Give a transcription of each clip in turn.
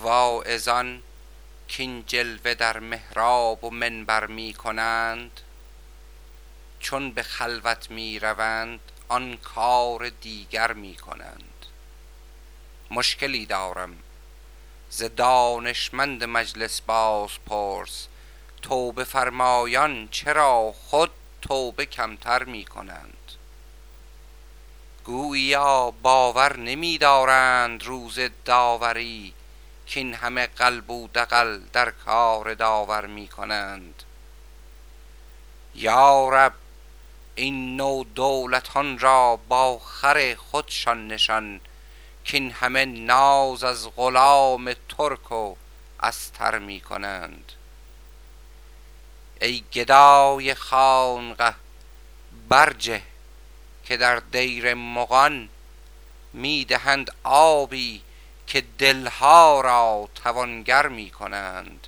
واعظان کین جلوه در محراب و منبر می کنند، چون به خلوت می روند آن کار دیگر می کنند. مشکلی دارم ز دانشمند مجلس باز پرس، توبه فرمایان چرا خود توبه کمتر می کنند؟ گوییا باور نمی دارند روز داوری، کین همه قلب و دغل در کار داور می کنند. یا رب این نو دولتان را با خر خودشان نشان، کین همه ناز از غلام ترک و استر می کنند. ای گدای خانقه برجه که در دیر مغان می دهند آبی که دلها را توانگر می کنند.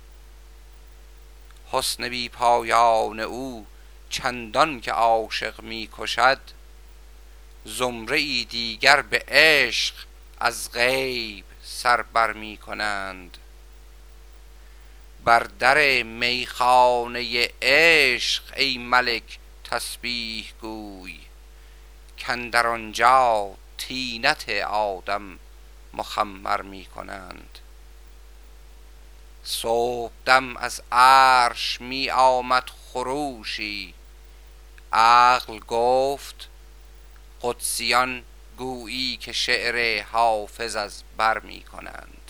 حسن بی پایان او چندان که عاشق می کشد، زمره ای دیگر به عشق از غیب سر بر می کنند. بر در میخانه عشق ای ملک تسبیح گوی، کاندر آنجا طینت آدم مخمر می کنند. صبحدم از عرش می آمد خروشی، عقل گفت قدسیان گویی که شعر حافظ از بر می کنند.